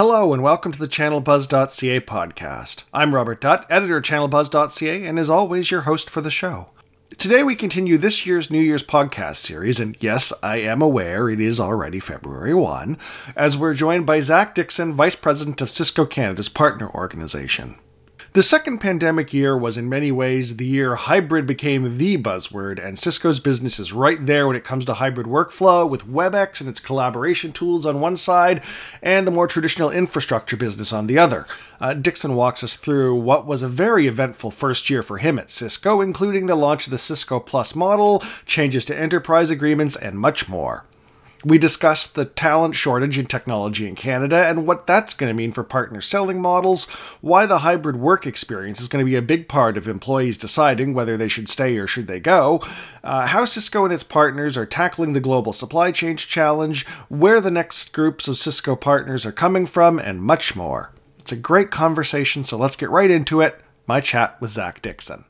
Hello and welcome to the ChannelBuzz.ca podcast. I'm Robert Dutt, editor of ChannelBuzz.ca, and as always, your host for the show. Today we continue this year's New Year's podcast series, and yes, I am aware it is already February 1, as we're joined by Zach Dixon, Vice President of Cisco Canada's partner organization. The second pandemic year was in many ways the year hybrid became the buzzword, and Cisco's business is right there when it comes to hybrid workflow, with WebEx and its collaboration tools on one side, and the more traditional infrastructure business on the other. Dixon walks us through what was a very eventful first year for him at Cisco, including the launch of the Cisco Plus model, changes to enterprise agreements, and much more. We discussed the talent shortage in technology in Canada and what that's going to mean for partner selling models, why the hybrid work experience is going to be a big part of employees deciding whether they should stay or should they go, how Cisco and its partners are tackling the global supply chain challenge, where the next groups of Cisco partners are coming from, and much more. It's a great conversation, so let's get right into it. My chat with Zach Dixon.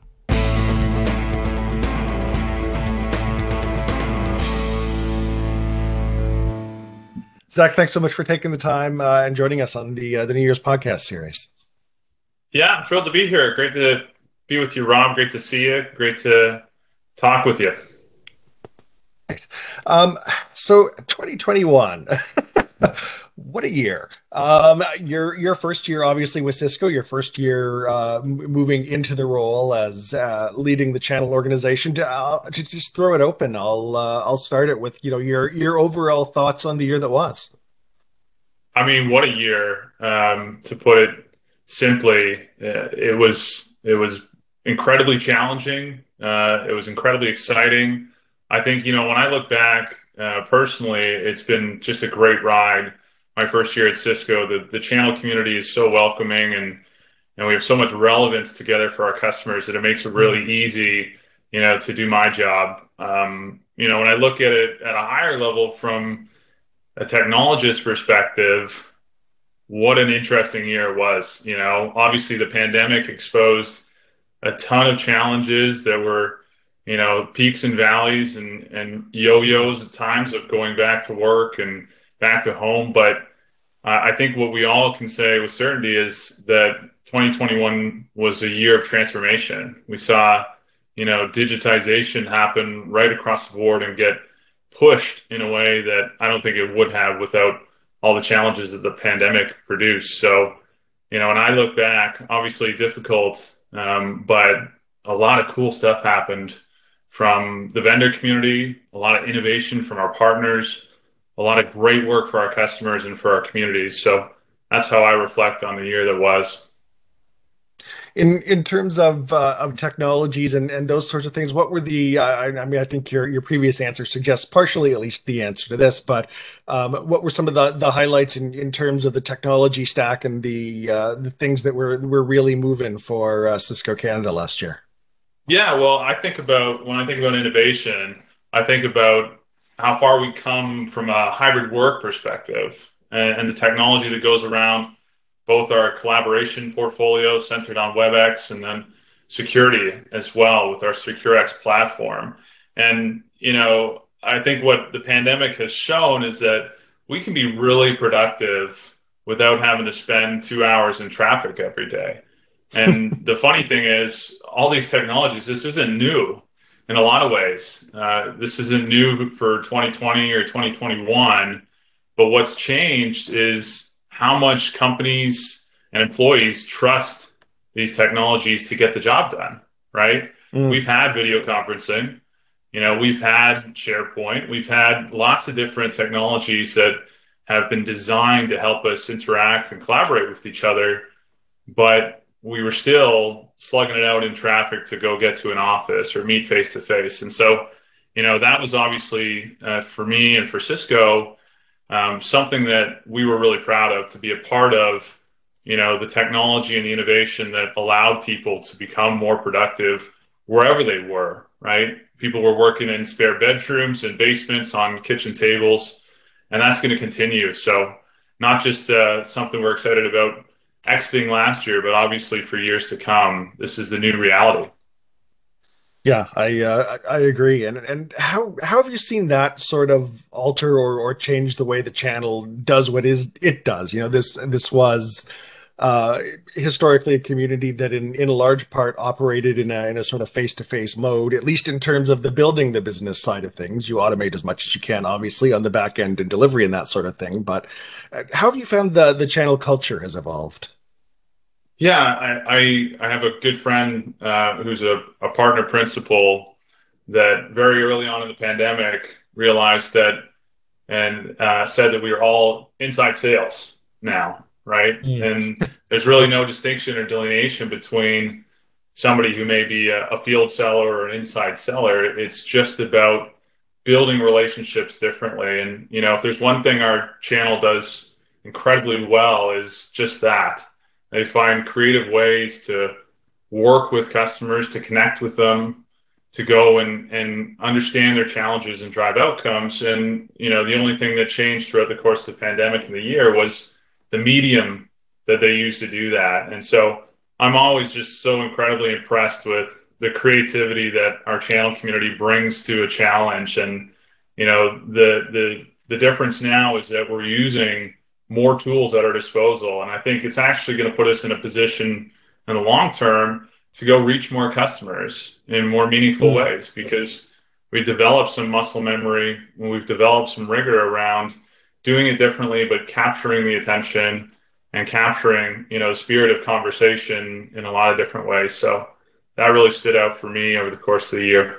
Zach, thanks so much for taking the time and joining us on the New Year's podcast series. Yeah, I'm thrilled to be here. Great to be with you, Rob. Great to see you. Great to talk with you. Right. So 2021, what a year. Your first year, obviously, with Cisco, your first year moving into the role as leading the channel organization. To just throw it open, I'll start it with your overall thoughts on the year that was. I mean, what a year! To put it simply, it was incredibly challenging. It was incredibly exciting. I think when I look back personally, it's been just a great ride. My first year at Cisco, the channel community is so welcoming, and we have so much relevance together for our customers that it makes it really easy, to do my job. When I look at it at a higher level from a technologist perspective, what an interesting year it was. Obviously the pandemic exposed a ton of challenges that were, peaks and valleys and yo-yos at times of going back to work and back to home. But I think what we all can say with certainty is that 2021 was a year of transformation. We saw, digitization happen right across the board and get pushed in a way that I don't think it would have without all the challenges that the pandemic produced. So, when I look back, obviously difficult, but a lot of cool stuff happened from the vendor community, a lot of innovation from our partners, a lot of great work for our customers and for our communities. So that's how I reflect on the year that was. In terms of technologies and those sorts of things, what were the? I think your previous answer suggests partially, at least, the answer to this. But what were some of the highlights in terms of the technology stack and the things that were really moving for Cisco Canada last year? Yeah, well, when I think about innovation, I think about how far we come from a hybrid work perspective and the technology that goes around both our collaboration portfolio centered on WebEx and then security as well with our SecureX platform. And, I think what the pandemic has shown is that we can be really productive without having to spend 2 hours in traffic every day. And the funny thing is, all these technologies, this isn't new in a lot of ways. This isn't new for 2020 or 2021. But what's changed is how much companies and employees trust these technologies to get the job done, right? We've had video conferencing, we've had SharePoint, we've had lots of different technologies that have been designed to help us interact and collaborate with each other. But we were still slugging it out in traffic to go get to an office or meet face to face. And so, that was obviously for me and for Cisco, something that we were really proud of, to be a part of, the technology and the innovation that allowed people to become more productive wherever they were, right? People were working in spare bedrooms and basements on kitchen tables, and that's going to continue. So not just something we're excited about exiting last year, but obviously for years to come, this is the new reality. Yeah, I agree. And how have you seen that sort of alter or change the way the channel does what is it does? You know, this was uh, historically a community that in a large part operated in a sort of face-to-face mode, at least in terms of the building the business side of things. You automate as much as you can, obviously, on the back end and delivery and that sort of thing. But how have you found the channel culture has evolved? Yeah, I have a good friend who's a partner principal that very early on in the pandemic realized that and said that we are all inside sales now, right? Mm. And there's really no distinction or delineation between somebody who may be a field seller or an inside seller. It's just about building relationships differently. And, you know, if there's one thing our channel does incredibly well is just that. They find creative ways to work with customers, to connect with them, to go and understand their challenges and drive outcomes. And, you know, the only thing that changed throughout the course of the pandemic and the year was the medium that they use to do that. And so I'm always just so incredibly impressed with the creativity that our channel community brings to a challenge. And, you know, the difference now is that we're using more tools at our disposal. And I think it's actually going to put us in a position in the long term to go reach more customers in more meaningful Mm. ways because we developed some muscle memory and we've developed some rigor around doing it differently, but capturing the attention and capturing, you know, the spirit of conversation in a lot of different ways. So that really stood out for me over the course of the year.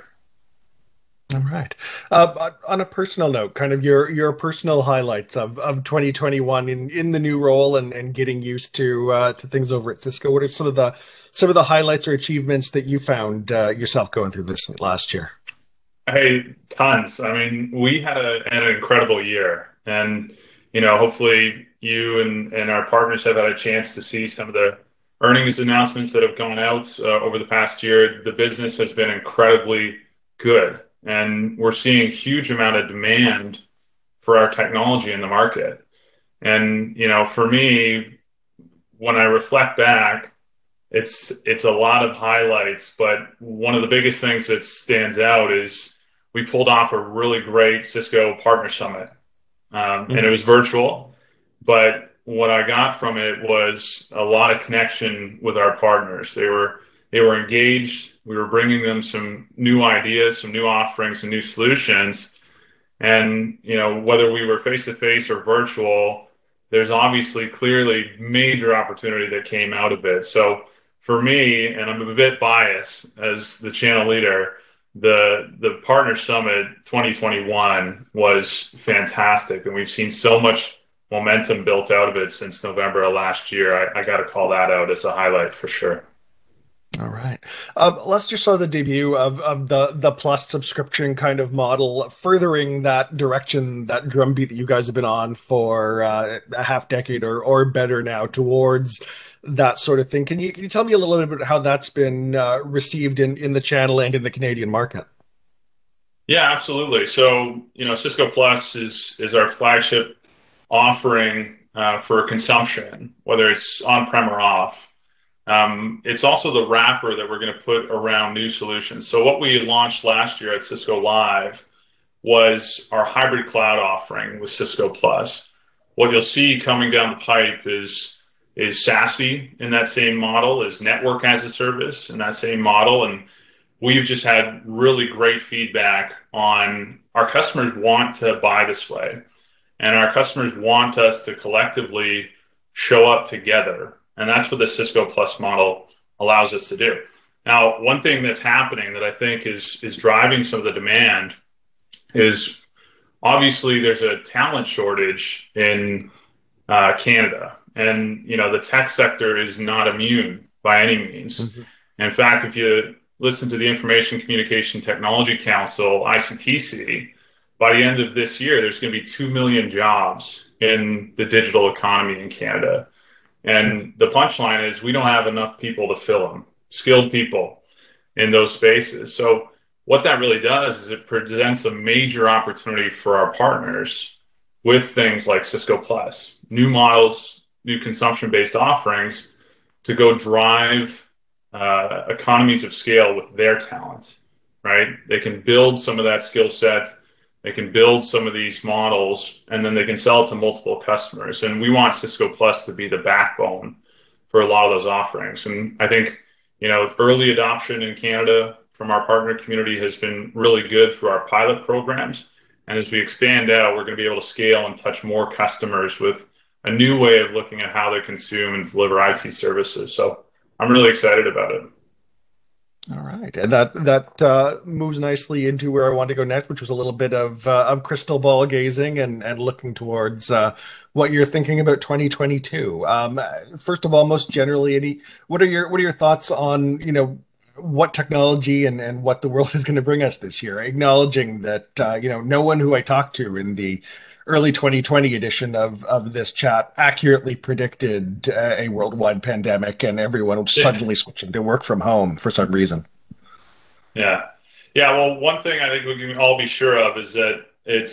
All right. On a personal note, kind of your personal highlights of 2021 in the new role and getting used to things over at Cisco. What are some of the highlights or achievements that you found yourself going through this last year? Hey, tons. I mean, we had an incredible year, and you know, hopefully, you and our partners have had a chance to see some of the earnings announcements that have gone out over the past year. The business has been incredibly good, and we're seeing huge amount of demand for our technology in the market. And you know, for me, when I reflect back, it's a lot of highlights, but one of the biggest things that stands out is we pulled off a really great Cisco Partner Summit, and it Mhm. was virtual. But what I got from it was a lot of connection with our partners. They were engaged. We were bringing them some new ideas, some new offerings, and new solutions. And, you know, whether we were face to face or virtual, there's obviously clearly major opportunity that came out of it. So for me, and I'm a bit biased as the channel leader, the Partner Summit 2021 was fantastic. And we've seen so much momentum built out of it since November of last year. I got to call that out as a highlight for sure. All right. Lester saw the debut of the Plus subscription kind of model, furthering that direction, that drumbeat that you guys have been on for a half decade or better now towards that sort of thing. Can you tell me a little bit about how that's been received in the channel and in the Canadian market? Yeah, absolutely. So, you know, Cisco Plus is our flagship offering for consumption, whether it's on-prem or off. It's also the wrapper that we're going to put around new solutions. So what we launched last year at Cisco Live was our hybrid cloud offering with Cisco Plus. What you'll see coming down the pipe is SASE in that same model, is network as a service in that same model, and we've just had really great feedback on our customers want to buy this way, and our customers want us to collectively show up together. And that's what the Cisco Plus model allows us to do. Now, one thing that's happening that I think is driving some of the demand is obviously there's a talent shortage in Canada, and you know the tech sector is not immune by any means. Mhm. In fact, if you listen to the Information Communication Technology Council (ICTC), by the end of this year, there's going to be 2 million jobs in the digital economy in Canada. And the punchline is we don't have enough people to fill them, skilled people in those spaces. So what that really does is it presents a major opportunity for our partners with things like Cisco Plus, new models, new consumption-based offerings to go drive economies of scale with their talent. right? They can build some of that skill set, they can build some of these models, and then they can sell it to multiple customers. And we want Cisco Plus to be the backbone for a lot of those offerings. And I think, early adoption in Canada from our partner community has been really good through our pilot programs. And as we expand out, we're going to be able to scale and touch more customers with a new way of looking at how they consume and deliver IT services. So I'm really excited about it. All right, and that moves nicely into where I want to go next, which was a little bit of crystal ball gazing and looking towards what you're thinking about 2022. First of all, most generally, what are your thoughts on what technology and what the world is going to bring us this year? Acknowledging that no one who I talked to in the early 2020 edition of this chat accurately predicted a worldwide pandemic and everyone suddenly switching to work from home for some reason. Yeah. Yeah. Well, one thing I think we can all be sure of is that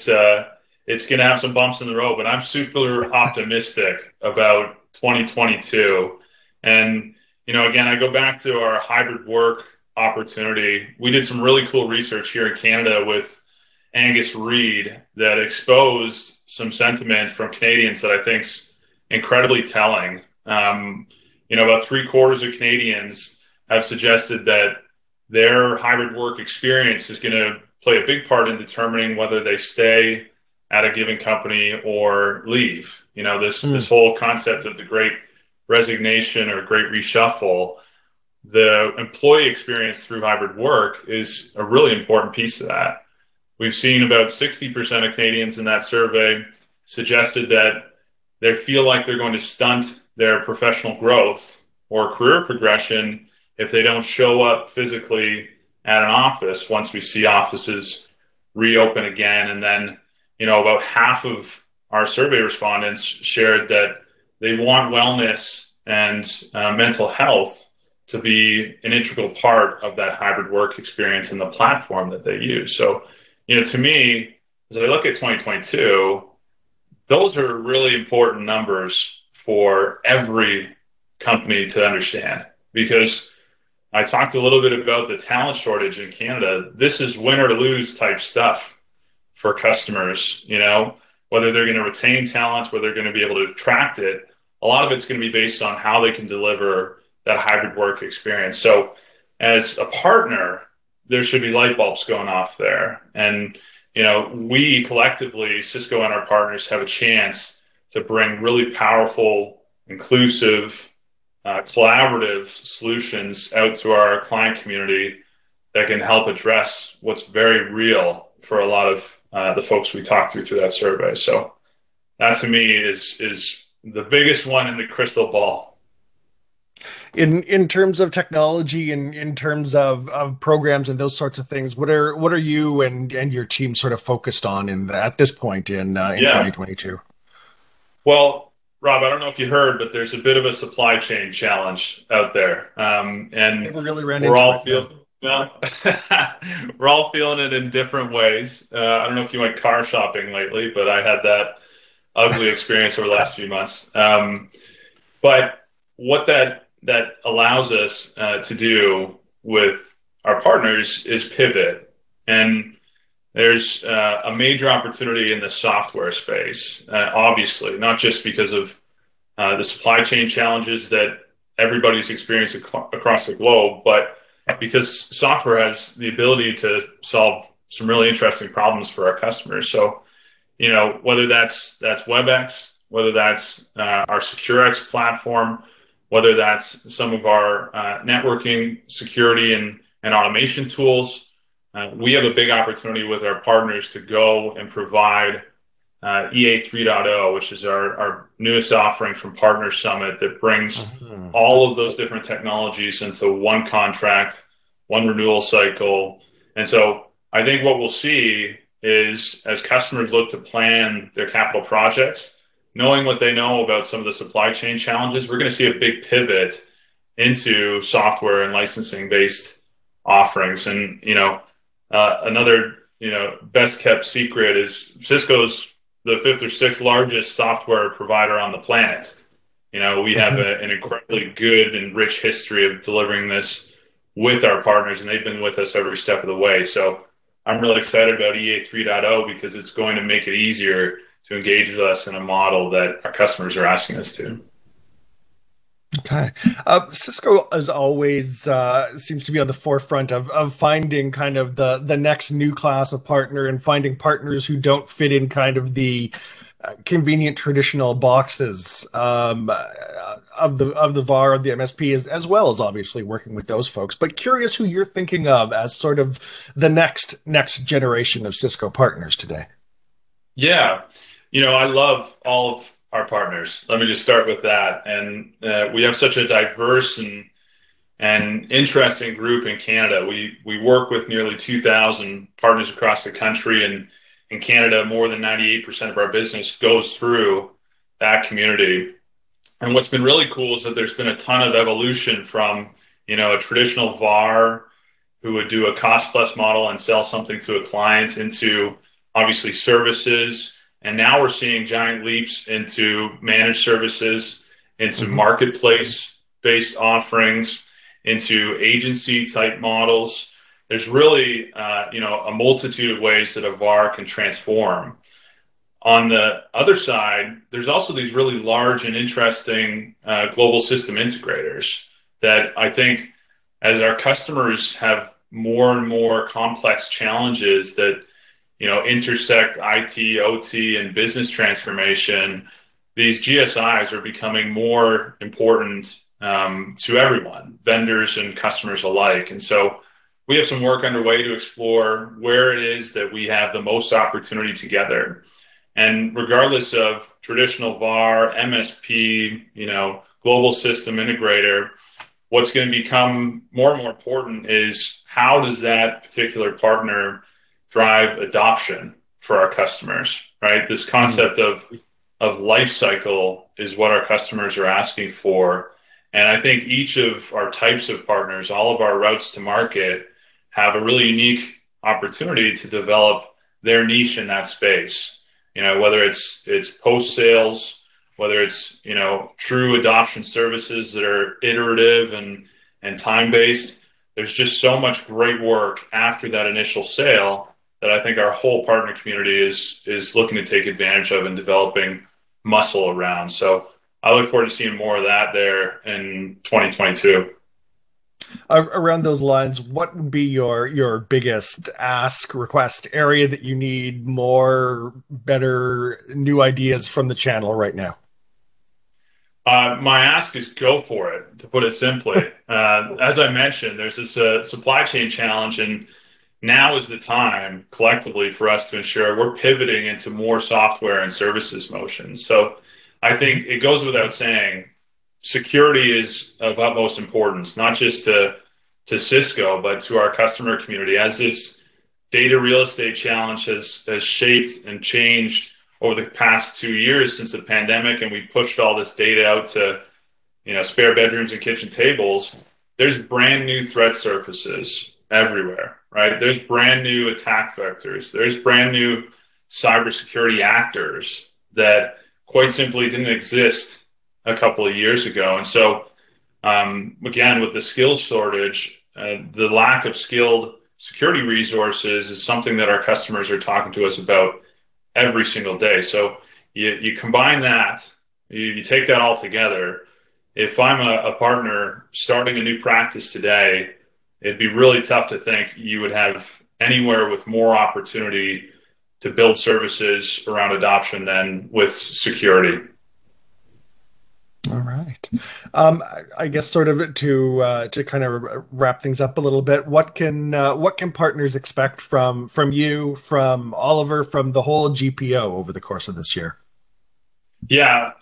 it's going to have some bumps in the road, but I'm super optimistic about 2022. And, again, I go back to our hybrid work opportunity. We did some really cool research here in Canada with Angus Reid that exposed some sentiment from Canadians that I think's incredibly telling. About 3/4 of Canadians have suggested that their hybrid work experience is going to play a big part in determining whether they stay at a given company or leave. This whole concept of the great resignation or great reshuffle, the employee experience through hybrid work is a really important piece of that. We've seen about 60% of Canadians in that survey suggested that they feel like they're going to stunt their professional growth or career progression if they don't show up physically at an office once we see offices reopen again. And then, about half of our survey respondents shared that they want wellness and mental health to be an integral part of that hybrid work experience and the platform that they use. So, to me, as I look at 2022, those are really important numbers for every company to understand, because I talked a little bit about the talent shortage in Canada. This is win or lose type stuff for customers, whether they're going to retain talent, whether they're going to be able to attract it. A lot of it's going to be based on how they can deliver that hybrid work experience. So as a partner, there should be light bulbs going off there. And, we collectively, Cisco and our partners, have a chance to bring really powerful, inclusive, collaborative solutions out to our client community that can help address what's very real for a lot of the folks we talked through that survey. So that to me is the biggest one in the crystal ball. In terms of technology and in terms of programs and those sorts of things, what are you and your team sort of focused on at this point in 2022? Well, Rob, I don't know if you heard, but there's a bit of a supply chain challenge out there, and Never really ran we're into all it. feeling. No. We're all feeling it in different ways. I don't know if you went car shopping lately, but I had that ugly experience over the last few months. But what that allows us to do with our partners is pivot. And there's a major opportunity in the software space, obviously, not just because of the supply chain challenges that everybody's experiencing across the globe, but because software has the ability to solve some really interesting problems for our customers. So, whether that's WebEx, whether that's our SecureX platform, whether that's some of our networking, security, and automation tools, we have a big opportunity with our partners to go and provide EA 3.0, which is our newest offering from Partner Summit that brings all of those different technologies into one contract, one renewal cycle. And so I think what we'll see is as customers look to plan their capital projects, knowing what they know about some of the supply chain challenges, we're going to see a big pivot into software and licensing based offerings. And, another, best kept secret is Cisco's the fifth or sixth largest software provider on the planet. We have an incredibly good and rich history of delivering this with our partners, and they've been with us every step of the way. So I'm really excited about EA 3.0 because it's going to make it easier to engage with us in a model that our customers are asking us to. Okay. Cisco, as always, seems to be on the forefront of finding kind of the next new class of partner and finding partners who don't fit in kind of the convenient traditional boxes of the VAR, of the MSP, as well as obviously working with those folks. But curious who you're thinking of as sort of the next generation of Cisco partners today. Yeah, I love all of our partners. Let me just start with that. And we have such a diverse and interesting group in Canada. We work with nearly 2,000 partners across the country, and in Canada, more than 98% of our business goes through that community. And what's been really cool is that there's been a ton of evolution from, a traditional VAR who would do a cost plus model and sell something to a client into obviously services. And now we're seeing giant leaps into managed services, into marketplace based offerings, into agency type models. There's really, a multitude of ways that a VAR can transform. On the other side, there's also these really large and interesting global system integrators that I think as our customers have more and more complex challenges that intersect IT, OT, and business transformation, these GSIs are becoming more important to everyone, vendors and customers alike. And so we have some work underway to explore where it is that we have the most opportunity together. And regardless of traditional VAR, MSP, global system integrator, what's going to become more and more important is how does that particular partner drive adoption for our customers, right? This concept of life cycle is what our customers are asking for. And I think each of our types of partners, all of our routes to market, have a really unique opportunity to develop their niche in that space. Whether it's post sales, whether it's true adoption services that are iterative and time based. There's just so much great work after that initial sale that I think our whole partner community is looking to take advantage of and developing muscle around. So I look forward to seeing more of that there in 2022. Around those lines, what would be your biggest ask, request area that you need more, better, new ideas from the channel right now? My ask is go for it, to put it simply. As I mentioned, there's this supply chain challenge, and now is the time collectively for us to ensure we're pivoting into more software and services motions. So I think it goes without saying, security is of utmost importance, not just to Cisco, but to our customer community. As this data real estate challenge has shaped and changed over the past 2 years since the pandemic, and we pushed all this data out to spare bedrooms and kitchen tables, there's brand new threat surfaces everywhere, right? There's brand new attack vectors. There's brand new cybersecurity actors that quite simply didn't exist a couple of years ago. And so, again, with the skills shortage, the lack of skilled security resources is something that our customers are talking to us about every single day. So you combine that, you take that all together. If I'm a partner starting a new practice today, it'd be really tough to think you would have anywhere with more opportunity to build services around adoption than with security. All right. I guess sort of to kind of wrap things up a little bit, what can partners expect from you, from Oliver, from the whole GPO over the course of this year? Yeah,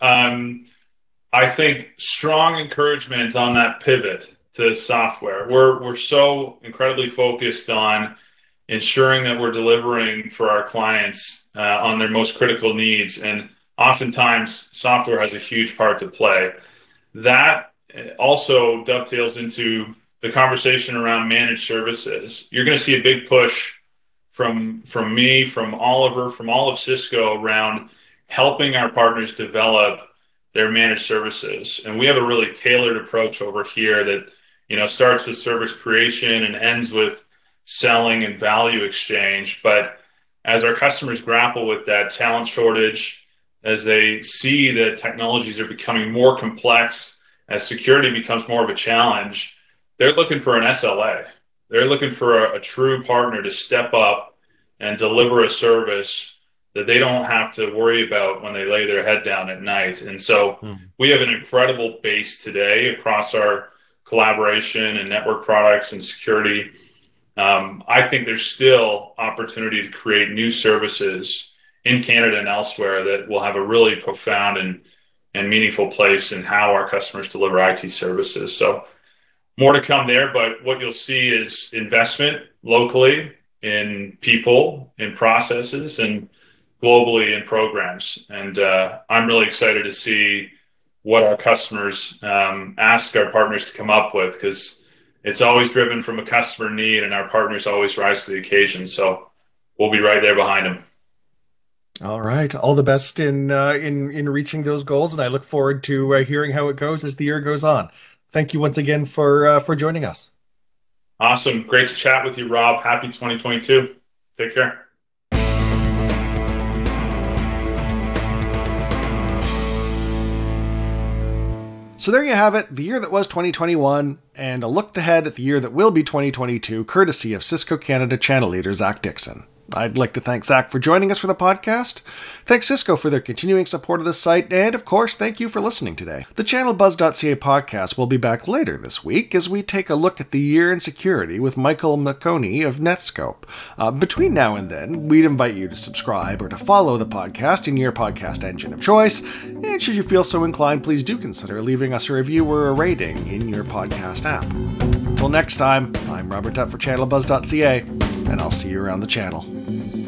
I think strong encouragement on that pivot to software. We're so incredibly focused on ensuring that we're delivering for our clients on their most critical needs, and oftentimes software has a huge part to play. That also dovetails into the conversation around managed services. You're going to see a big push from me, from Oliver, from all of Cisco around helping our partners develop their managed services. And we have a really tailored approach over here that starts with service creation and ends with selling and value exchange. But as our customers grapple with that talent shortage, as they see that technologies are becoming more complex, as security becomes more of a challenge, they're looking for an SLA. They're looking for a true partner to step up and deliver a service that they don't have to worry about when they lay their head down at night. And so we have an incredible base today across our collaboration and network products and security. I think there's still opportunity to create new services in Canada and elsewhere that will have a really profound and meaningful place in how our customers deliver IT services. So more to come there, but what you'll see is investment locally in people, in processes, and globally in programs. And I'm really excited to see what our customers ask our partners to come up with, because it's always driven from a customer need, and our partners always rise to the occasion. So we'll be right there behind them. All right. All the best in reaching those goals, and I look forward to hearing how it goes as the year goes on. Thank you once again for joining us. Awesome. Great to chat with you, Rob. Happy 2022. Take care. So there you have it, the year that was 2021, and a look ahead at the year that will be 2022, courtesy of Cisco Canada channel leader Zach Dixon. I'd like to thank Zach for joining us for the podcast. Thanks Cisco for their continuing support of the site, and of course, thank you for listening today. The ChannelBuzz.ca podcast will be back later this week as we take a look at the year in security with Michael McConey of Netscope. Between now and then, we'd invite you to subscribe or to follow the podcast in your podcast engine of choice, and should you feel so inclined, please do consider leaving us a review or a rating in your podcast app. Until next time, I'm Robert Dutt for ChannelBuzz.ca, and I'll see you around the channel.